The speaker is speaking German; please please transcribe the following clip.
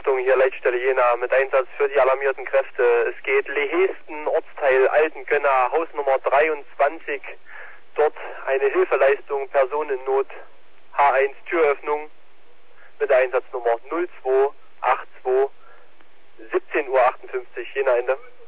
Achtung, hier Leitstelle Jena mit Einsatz für die alarmierten Kräfte. Es geht Lehesten, Ortsteil Altengönner, Hausnummer 23. Dort eine Hilfeleistung, Person in Not, H1 Türöffnung mit der Einsatznummer 0282 17:58 Uhr, Jena Ende.